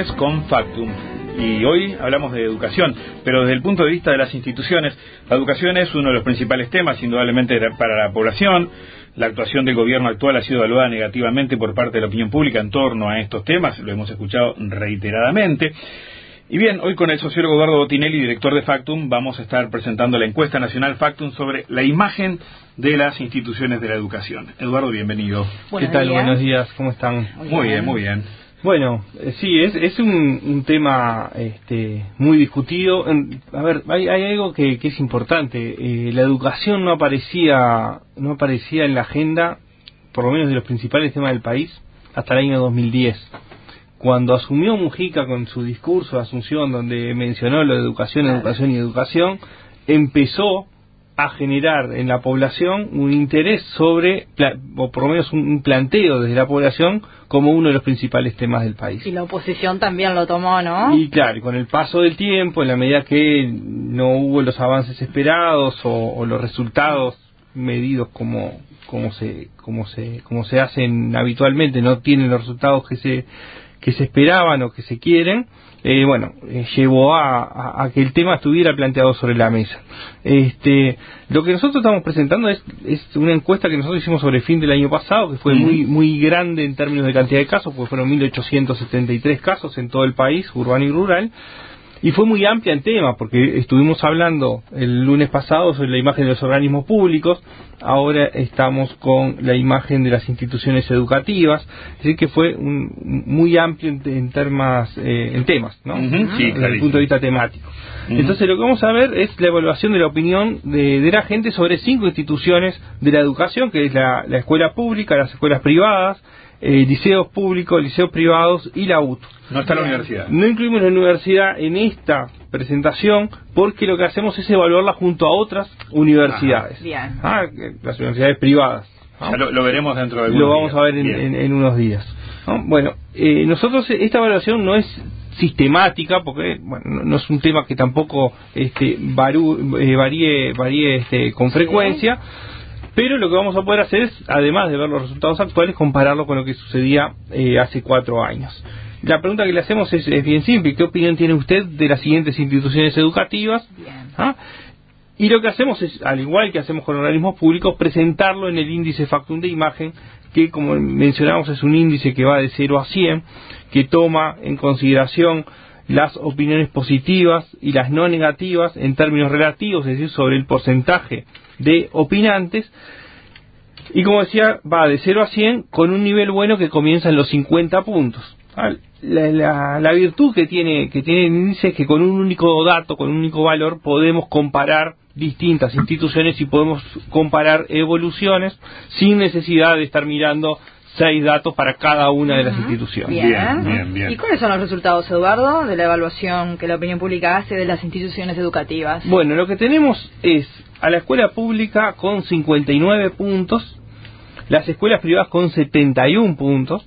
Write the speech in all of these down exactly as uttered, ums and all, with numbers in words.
instituciones con Factum. Y hoy hablamos de educación, pero desde el punto de vista de las instituciones, la educación es uno de los principales temas, indudablemente, para la población. La actuación del gobierno actual ha sido evaluada negativamente por parte de la opinión pública en torno a estos temas, lo hemos escuchado reiteradamente. Y bien, hoy con el sociólogo Eduardo Botinelli, director de Factum, vamos a estar presentando la encuesta nacional Factum sobre la imagen de las instituciones de la educación. Eduardo, bienvenido. ¿Qué tal? días. Buenos días, ¿cómo están? Muy, muy bien, muy bien. Bueno, eh, sí, es, es un, un tema este, muy discutido. En, a ver, hay, hay algo que, que es importante. Eh, la educación no aparecía, no aparecía en la agenda, por lo menos de los principales temas del país, hasta el año dos mil diez. Cuando asumió Mujica con su discurso de Asunción, donde mencionó lo de educación, educación y educación, empezó a generar en la población un interés sobre, o por lo menos un planteo desde la población como uno de los principales temas del país. Y la oposición también lo tomó, ¿no? Y claro, con el paso del tiempo, en la medida que no hubo los avances esperados o, o los resultados medidos como como se como se como se hacen habitualmente, no tienen los resultados que se que se esperaban o que se quieren, eh, bueno, eh, llevó a, a, a que el tema estuviera planteado sobre la mesa. Este, lo que nosotros estamos presentando es, es una encuesta que nosotros hicimos sobre el fin del año pasado, que fue uh-huh. muy muy grande en términos de cantidad de casos, porque fueron mil ochocientos setenta y tres casos en todo el país, urbano y rural, y fue muy amplia en tema, porque estuvimos hablando el lunes pasado sobre la imagen de los organismos públicos, ahora estamos con la imagen de las instituciones educativas, es decir que fue un, muy amplio en, en, termas, eh, en temas, ¿no? Uh-huh, sí, desde el punto de vista temático. Uh-huh. Entonces lo que vamos a ver es la evaluación de la opinión de, de la gente sobre cinco instituciones de la educación, que es la, la escuela pública, las escuelas privadas, Eh, liceos públicos, liceos privados y la U T U. No está la universidad. No incluimos la universidad en esta presentación porque lo que hacemos es evaluarla junto a otras universidades. Bien. Ah, las universidades privadas. ¿No? Ya lo, lo veremos dentro de algunos Lo vamos días. a ver en, en, en unos días. ¿No? Bueno, eh, nosotros esta evaluación no es sistemática porque bueno, no, no es un tema que tampoco este, varu, eh, varíe, varíe este, con frecuencia. Pero lo que vamos a poder hacer es, además de ver los resultados actuales, compararlo con lo que sucedía eh, hace cuatro años. La pregunta que le hacemos es, es bien simple. ¿Qué opinión tiene usted de las siguientes instituciones educativas? ¿Ah? Y lo que hacemos es, al igual que hacemos con organismos públicos, presentarlo en el índice Factum de imagen, que como mencionamos es un índice que va de cero a cien, que toma en consideración las opiniones positivas y las no negativas en términos relativos, es decir, sobre el porcentaje de opinantes, y como decía, va de cero a cien con un nivel bueno que comienza en los cincuenta puntos. La, la, la virtud que tiene que tiene el índice es que con un único dato, con un único valor, podemos comparar distintas instituciones y podemos comparar evoluciones sin necesidad de estar mirando seis datos para cada una de las instituciones. Bien. Bien, bien, bien. ¿Y cuáles son los resultados, Eduardo, de la evaluación que la opinión pública hace de las instituciones educativas? Bueno, lo que tenemos es a la escuela pública con cincuenta y nueve puntos, las escuelas privadas con setenta y uno puntos,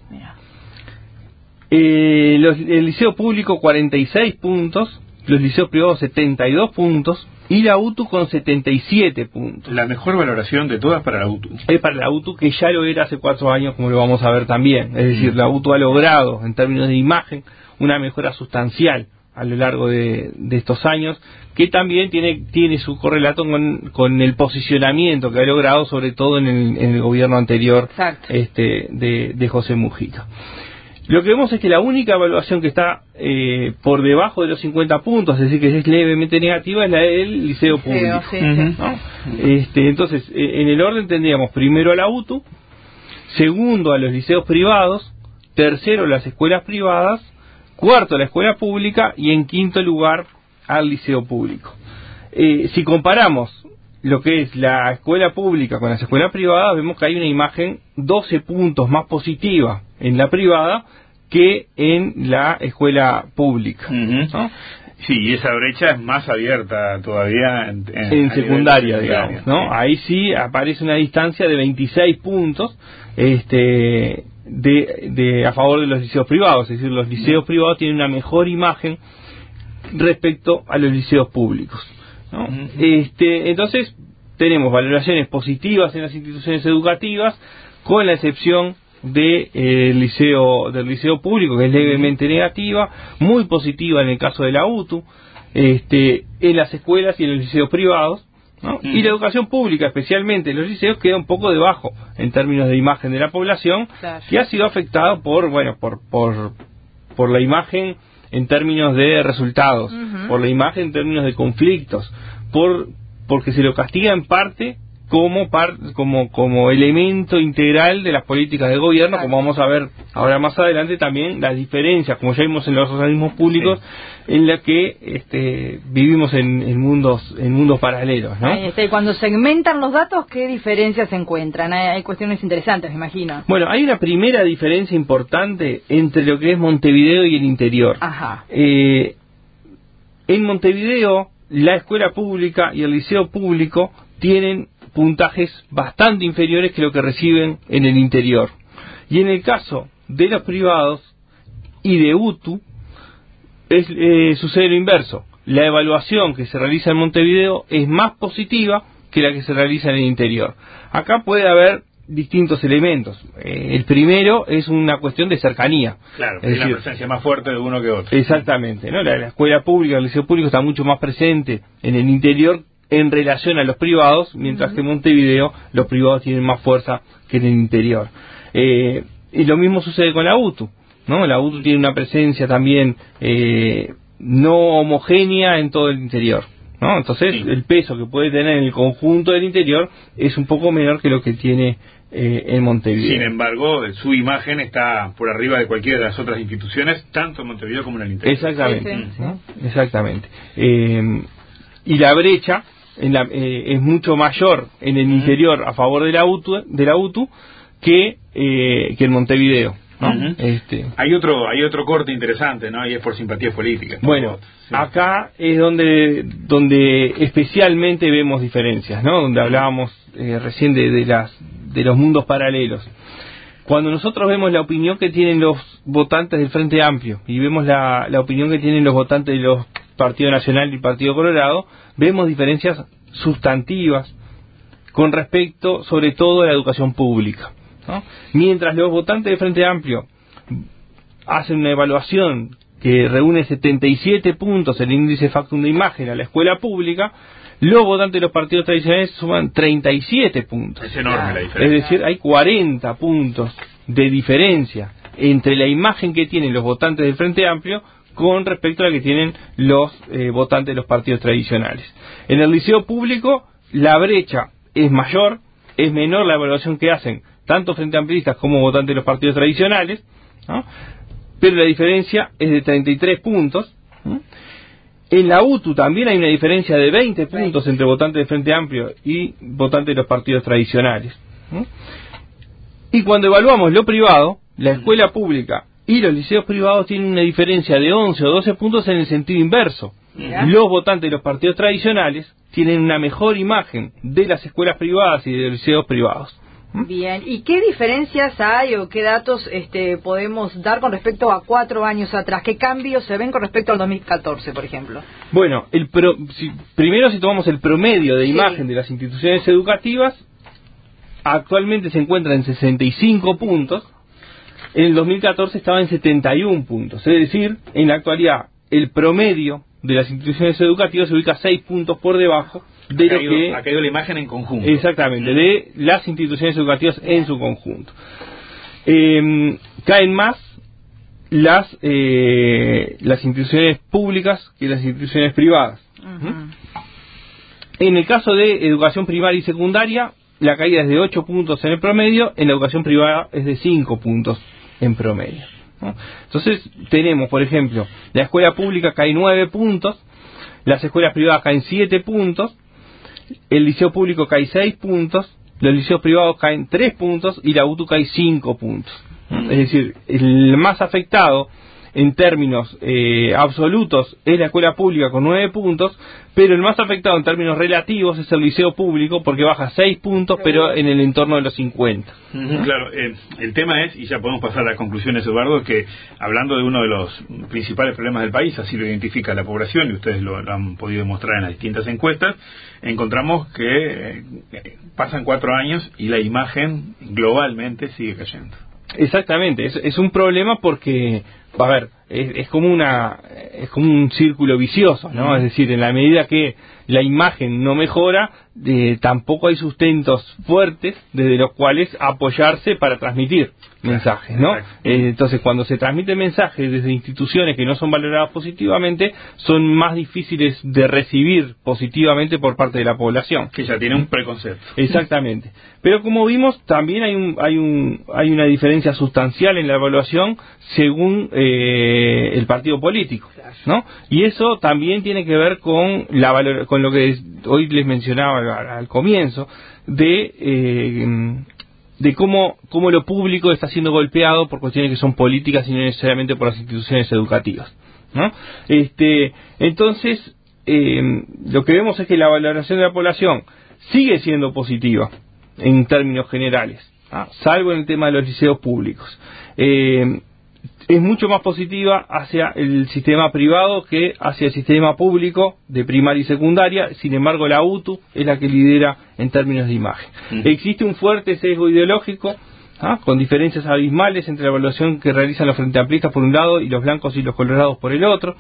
eh, los, el liceo público cuarenta y seis puntos, los liceos privados setenta y dos puntos, y la U T U con setenta y siete puntos. La mejor valoración de todas para la U T U. Es para la U T U, que ya lo era hace cuatro años, como lo vamos a ver también. Es decir, la U T U ha logrado, en términos de imagen, una mejora sustancial a lo largo de, de estos años, que también tiene tiene su correlato con, con el posicionamiento que ha logrado, sobre todo en el, en el gobierno anterior este de, de José Mujica. Lo que vemos es que la única evaluación que está eh, por debajo de los cincuenta puntos, es decir, que es levemente negativa, es la del liceo público. Sí, uh-huh. ¿No? Este, entonces, eh, en el orden tendríamos primero a la U T U, segundo a los liceos privados, tercero a las escuelas privadas, cuarto a la escuela pública y en quinto lugar al liceo público. Eh, si comparamos lo que es la escuela pública con las escuelas privadas, vemos que hay una imagen doce puntos más positiva en la privada que en la escuela pública. Uh-huh. ¿No? Sí, y esa brecha es más abierta todavía en, en, en secundaria, de digamos, ¿no? Sí. Ahí sí aparece una distancia de veintiséis puntos este, de, de a favor de los liceos privados, es decir, los liceos uh-huh. privados tienen una mejor imagen respecto a los liceos públicos, ¿no? Uh-huh. Este, entonces tenemos valoraciones positivas en las instituciones educativas, con la excepción de, eh, el liceo, del liceo público, que es levemente negativa, muy positiva en el caso de la U T U, este, en las escuelas y en los liceos privados, ¿no? Mm. Y la educación pública, especialmente en los liceos, queda un poco debajo en términos de imagen de la población, claro, que ha sido afectada por, bueno, por, por, por la imagen en términos de resultados, uh-huh, por la imagen en términos de conflictos, por porque se lo castiga en parte como par, como como elemento integral de las políticas del gobierno, como vamos a ver ahora más adelante también las diferencias, como ya vimos en los organismos públicos, sí, en la que este, vivimos en, en mundos en mundos paralelos, ¿no? Este, cuando segmentan los datos, ¿qué diferencias se encuentran? Hay, hay cuestiones interesantes, me imagino. Bueno, hay una primera diferencia importante entre lo que es Montevideo y el interior. Ajá. Eh, en Montevideo, la escuela pública y el liceo público tienen puntajes bastante inferiores que lo que reciben en el interior. Y en el caso de los privados y de U T U, es, eh, sucede lo inverso. La evaluación que se realiza en Montevideo es más positiva que la que se realiza en el interior. Acá puede haber distintos elementos. Eh, el primero es una cuestión de cercanía. Claro, es decir, la presencia más fuerte de uno que otro. Exactamente, ¿no? La, la escuela pública, el liceo público está mucho más presente en el interior en relación a los privados, mientras uh-huh, que en Montevideo los privados tienen más fuerza que en el interior. Eh, y lo mismo sucede con la U T U, ¿no? La U T U tiene una presencia también eh, no homogénea en todo el interior, ¿no? Entonces, sí, el peso que puede tener en el conjunto del interior es un poco menor que lo que tiene eh, en Montevideo. Sin embargo, su imagen está por arriba de cualquiera de las otras instituciones, tanto en Montevideo como en el interior. Exactamente, sí, sí, ¿no? Exactamente. Eh, y la brecha en la, eh, es mucho mayor en el interior a favor de la U T U, de la U T U que, eh, que en Montevideo, ¿no? Uh-huh. Este. Hay otro hay otro corte interesante, ¿no? Y es por simpatías políticas. Bueno, sí, acá es donde donde especialmente vemos diferencias, ¿no? Donde hablábamos eh, recién de, de las de los mundos paralelos. Cuando nosotros vemos la opinión que tienen los votantes del Frente Amplio y vemos la, la opinión que tienen los votantes de los Partido Nacional y Partido Colorado, vemos diferencias sustantivas con respecto, sobre todo, a la educación pública, ¿no? Mientras los votantes del Frente Amplio hacen una evaluación que reúne setenta y siete puntos el índice Factum de imagen a la escuela pública, los votantes de los partidos tradicionales suman treinta y siete puntos. Es enorme la diferencia. Es decir, hay cuarenta puntos de diferencia entre la imagen que tienen los votantes del Frente Amplio con respecto a la que tienen los eh, votantes de los partidos tradicionales. En el liceo público la brecha es mayor, es menor la evaluación que hacen tanto frente amplistas como votantes de los partidos tradicionales, ¿no? Pero la diferencia es de treinta y tres puntos, ¿no? En la U T U también hay una diferencia de veinte puntos entre votantes del Frente Amplio y votantes de los partidos tradicionales, ¿no? Y cuando evaluamos lo privado, la escuela pública y los liceos privados tienen una diferencia de once o doce puntos en el sentido inverso. ¿Ya? Los votantes de los partidos tradicionales tienen una mejor imagen de las escuelas privadas y de los liceos privados. Bien, ¿y qué diferencias hay o qué datos este, podemos dar con respecto a cuatro años atrás? ¿Qué cambios se ven con respecto al dos mil catorce, por ejemplo? Bueno, el pro, si, primero si tomamos el promedio de imagen sí. de las instituciones educativas, actualmente se encuentra en sesenta y cinco puntos, en el dos mil catorce estaba en setenta y uno puntos, es decir, en la actualidad el promedio de las instituciones educativas se ubica seis puntos por debajo de ha lo caído, que... Ha caído la imagen en conjunto. Exactamente, de las instituciones educativas en su conjunto. Eh, caen más las eh, las instituciones públicas que las instituciones privadas. Uh-huh. En el caso de educación primaria y secundaria, la caída es de ocho puntos en el promedio, en la educación privada es de cinco puntos en promedio, ¿no? Entonces tenemos, por ejemplo, la escuela pública cae nueve puntos, las escuelas privadas caen siete puntos, el liceo público cae seis puntos, los liceos privados caen tres puntos y la U T U cae cinco puntos. Es decir, el más afectado en términos eh, absolutos es la escuela pública con nueve puntos, pero el más afectado en términos relativos es el liceo público porque baja seis puntos, pero en el entorno de los cincuenta. Uh-huh. Claro, eh, el tema es, y ya podemos pasar a las conclusiones, Eduardo, que hablando de uno de los principales problemas del país, así lo identifica la población, y ustedes lo, lo han podido demostrar en las distintas encuestas, encontramos que eh, pasan cuatro años y la imagen globalmente sigue cayendo. Exactamente, es, es un problema porque, a ver, es, es como una es como un círculo vicioso, ¿no? Uh-huh. Es decir, en la medida que la imagen no mejora, eh, tampoco hay sustentos fuertes desde los cuales apoyarse para transmitir mensajes, ¿no? Eh, entonces, cuando se transmiten mensajes desde instituciones que no son valoradas positivamente, son más difíciles de recibir positivamente por parte de la población. Que ya tiene un preconcepto. Exactamente. Pero como vimos, también hay un hay un hay una diferencia sustancial en la evaluación según eh, el partido político, ¿no? Y eso también tiene que ver con la valor, con lo que hoy les mencionaba al, al comienzo de eh, de cómo cómo lo público está siendo golpeado por cuestiones que son políticas y no necesariamente por las instituciones educativas, ¿no? Este, entonces eh, lo que vemos es que la valoración de la población sigue siendo positiva en términos generales, ¿ah? Salvo en el tema de los liceos públicos. Eh, es mucho más positiva hacia el sistema privado que hacia el sistema público de primaria y secundaria. Sin embargo, la U T U es la que lidera en términos de imagen. Uh-huh. Existe un fuerte sesgo ideológico, ¿ah? Con diferencias abismales entre la evaluación que realizan los frente amplistas por un lado y los blancos y los colorados por el otro.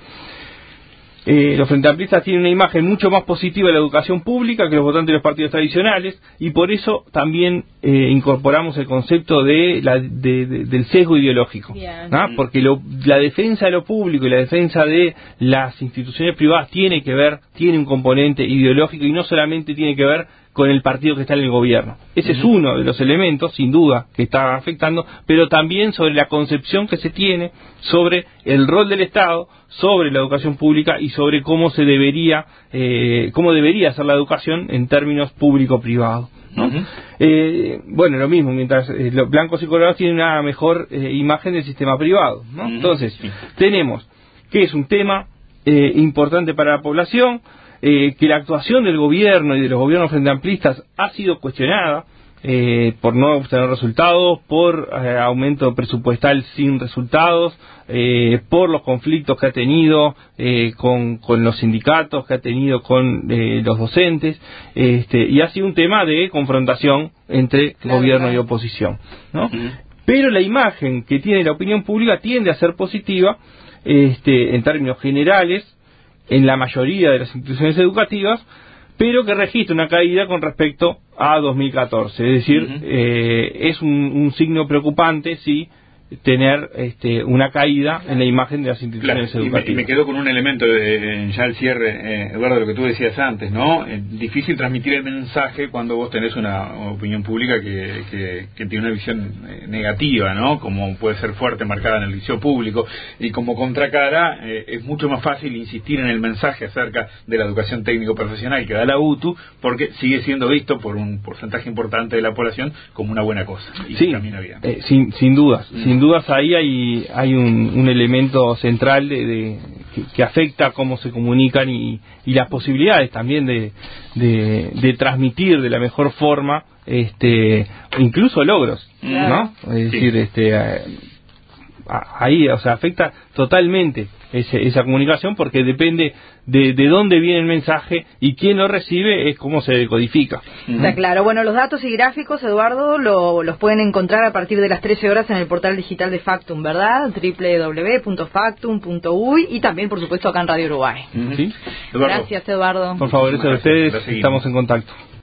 Eh, los frente amplistas tienen una imagen mucho más positiva de la educación pública que los votantes de los partidos tradicionales, y por eso también eh, incorporamos el concepto de, la, de, de del sesgo ideológico, ¿ah? Porque lo, la defensa de lo público y la defensa de las instituciones privadas tiene que ver, tiene un componente ideológico y no solamente tiene que ver con el partido que está en el gobierno. Ese uh-huh. es uno de los elementos, sin duda, que está afectando, pero también sobre la concepción que se tiene sobre el rol del Estado, sobre la educación pública y sobre cómo se debería, eh, cómo debería ser la educación en términos público-privado, ¿no? Uh-huh. Eh, bueno, lo mismo, mientras eh, los blancos y colorados tienen una mejor eh, imagen del sistema privado, ¿no? Uh-huh. Entonces, sí. tenemos que es un tema eh, importante para la población, Eh, que la actuación del gobierno y de los gobiernos frente amplistas ha sido cuestionada eh, por no obtener resultados, por eh, aumento presupuestal sin resultados, eh, por los conflictos que ha tenido eh, con, con los sindicatos, que ha tenido con eh, los docentes, este, y ha sido un tema de confrontación entre claro, gobierno claro. y oposición, ¿no? Uh-huh. Pero la imagen que tiene la opinión pública tiende a ser positiva este, en términos generales, en la mayoría de las instituciones educativas, pero que registra una caída con respecto a dos mil catorce. Es decir, uh-huh. eh, es un, un signo preocupante, sí, tener este, una caída en la imagen de las instituciones claro, educativas. Y me, y me quedo con un elemento, de, ya al cierre, eh, Eduardo, lo que tú decías antes, ¿no? Eh, difícil transmitir el mensaje cuando vos tenés una opinión pública que, que, que tiene una visión eh, negativa, ¿no? Como puede ser fuerte, marcada en el liceo público, y como contracara, eh, es mucho más fácil insistir en el mensaje acerca de la educación técnico-profesional que da la U T U, porque sigue siendo visto por un porcentaje importante de la población como una buena cosa, y sí, camina bien. Eh, sin, sin dudas, mm. sin Sin dudas ahí hay, hay un, un elemento central de, de que, que afecta cómo se comunican y, y las posibilidades también de, de, de transmitir de la mejor forma, este, incluso logros, ¿no? Es decir, sí. este, ahí, o sea, afecta totalmente ese, esa comunicación porque depende de, de dónde viene el mensaje y quién lo recibe es cómo se decodifica. Está uh-huh. claro. Bueno, los datos y gráficos, Eduardo, lo, los pueden encontrar a partir de las trece horas en el portal digital de Factum, ¿verdad? doble u doble u doble u punto factum punto u y y también, por supuesto, acá en Radio Uruguay. Uh-huh. ¿Sí? Eduardo. Gracias, Eduardo. Por favor, eso de ustedes, estamos en contacto.